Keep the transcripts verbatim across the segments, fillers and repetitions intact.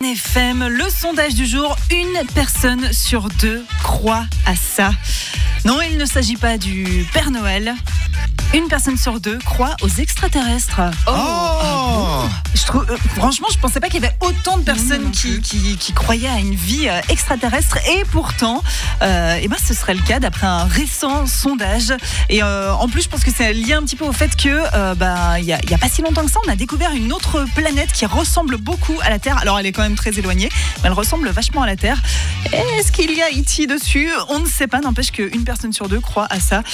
F M. Le sondage du jour, une personne sur deux croit à ça. Non, il ne s'agit pas du Père Noël. Une personne sur deux croit aux extraterrestres. Oh, oh je trouve, euh, Franchement, je pensais pas qu'il y avait autant de personnes non, non qui, qui, qui croyaient à une vie euh, extraterrestre. Et pourtant, euh, eh ben, ce serait le cas d'après un récent sondage. Et euh, en plus, je pense que c'est lié un petit peu au fait que euh, bah, il y a, il y a pas si longtemps que ça, on a découvert une autre planète qui ressemble beaucoup à la Terre. Alors, elle est quand même très éloignée, mais elle ressemble vachement à la Terre. Est-ce qu'il y a E T dessus ? On ne sait pas. N'empêche qu'une personne sur deux croit à ça.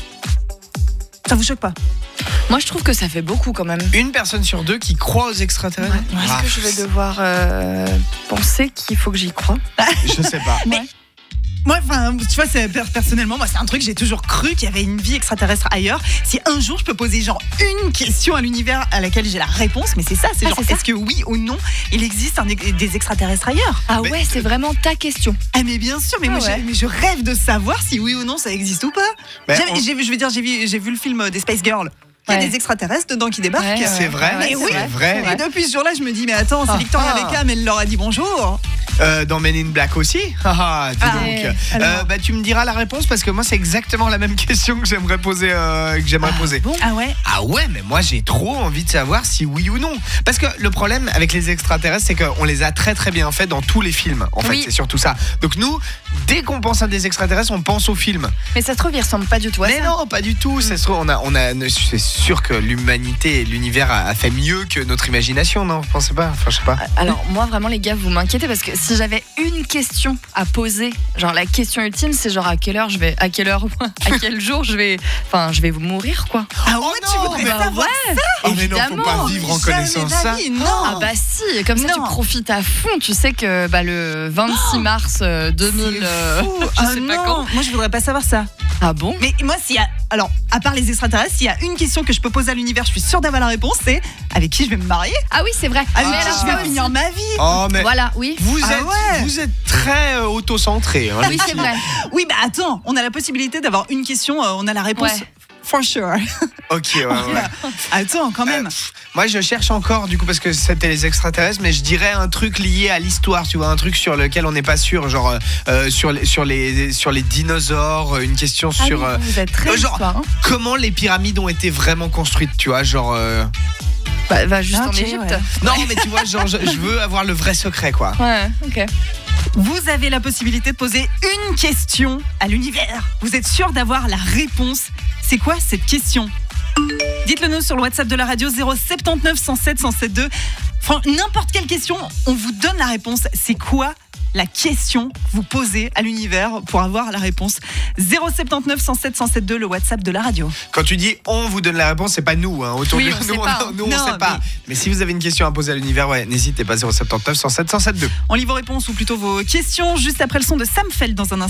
Ça vous choque pas ? Moi, je trouve que ça fait beaucoup quand même. Une personne sur deux qui croit aux extraterrestres. Ouais. Est-ce ah. que je vais devoir euh, penser qu'il faut que j'y croie ? Je sais pas. Mais moi, enfin, tu vois, c'est, personnellement, moi, c'est un truc, j'ai toujours cru qu'il y avait une vie extraterrestre ailleurs. Si un jour je peux poser genre une question à l'univers à laquelle j'ai la réponse, mais c'est ça, c'est ah, genre, c'est ça. Est-ce que oui ou non, il existe un, des extraterrestres ailleurs ? Ah mais, ouais, c'est vraiment ta question. Ah mais bien sûr, mais ah, moi, ouais. mais je rêve de savoir si oui ou non ça existe ou pas. J'ai, on... j'ai, je veux dire, j'ai vu, j'ai vu le film des Space Girls. Il y a ouais. des extraterrestres dedans qui débarquent. Ouais, c'est vrai, mais c'est oui. vrai. Et depuis ce jour-là, je me dis, mais attends, c'est Victoria ah. Beckham, elle leur a dit bonjour. Euh, dans Men in Black aussi. Ah, dis ah, donc. Ouais. Euh, bah, tu me diras la réponse parce que moi, c'est exactement la même question que j'aimerais poser. Euh, que j'aimerais ah, poser. Bon ah ouais. Ah ouais, mais moi, j'ai trop envie de savoir si oui ou non. Parce que le problème avec les extraterrestres, c'est qu'on les a très très bien fait dans tous les films. En fait, oui. c'est surtout ça. Donc nous, dès qu'on pense à des extraterrestres, on pense au film. Mais ça se trouve, ils ressemblent pas du tout à mais ça. non, pas du tout. Ça se trouve, on a, on a, c'est sûr que l'humanité et l'univers a, a fait mieux que notre imagination, non ? Vous pensez pas ? Enfin, je sais pas. Alors moi, vraiment, les gars, vous m'inquiétez parce que si j'avais une question à poser, genre la question ultime, c'est genre à quelle heure je vais, à quelle heure, à quel jour je vais, enfin, je vais vous mourir quoi. Ah ouais, oh non, tu voudrais bah savoir ouais, ça ? Oh mais non, faut pas vivre en connaissant ça. Non. Ah bah si, comme ça non. tu profites à fond. Tu sais que bah le vingt-six mars deux mille, euh, je ah sais non. pas quand. Moi je voudrais pas savoir ça. Ah bon ? Mais moi s'il y a, alors à part les extraterrestres, s'il y a une question que je peux poser à l'univers, je suis sûre d'avoir la réponse, c'est avec qui je vais me marier ? Ah oui c'est vrai. Avec ah, qui je vais finir ma vie ? Oh mais voilà oui. Vous ah, êtes, ouais. vous êtes très euh, auto-centré. Hein, oui c'est vrai. Oui bah attends, on a la possibilité d'avoir une question, euh, on a la réponse. Ouais. For sure. Ok, ouais, ouais. Attends, quand même. Euh, moi, je cherche encore, du coup, parce que c'était les extraterrestres, mais je dirais un truc lié à l'histoire, tu vois, un truc sur lequel on n'est pas sûr, genre euh, sur, les, sur, les, sur les dinosaures, une question ah sur. Oui, vous êtes très euh, genre, histoire, hein. Comment les pyramides ont été vraiment construites, tu vois, genre. Euh... Bah, va juste ah, okay, en Égypte. Ouais. Non, mais tu vois, genre, je, je veux avoir le vrai secret, quoi. Ouais, ok. Vous avez la possibilité de poser une question à l'univers. Vous êtes sûr d'avoir la réponse. C'est quoi cette question ? Dites-le nous sur le WhatsApp de la radio zéro sept neuf cent sept cent soixante deux. Enfin, n'importe quelle question, on vous donne la réponse. C'est quoi la question que vous posez à l'univers pour avoir la réponse ? zéro sept neuf cent sept cent soixante deux, le WhatsApp de la radio. Quand tu dis on vous donne la réponse, c'est pas nous, hein. Autour oui, de on nous, sait pas. on, nous, non, on sait pas. Mais... mais si vous avez une question à poser à l'univers, ouais, n'hésitez pas, zéro sept neuf cent sept cent soixante deux. On lit vos réponses ou plutôt vos questions juste après le son de Sam Feld dans un instant.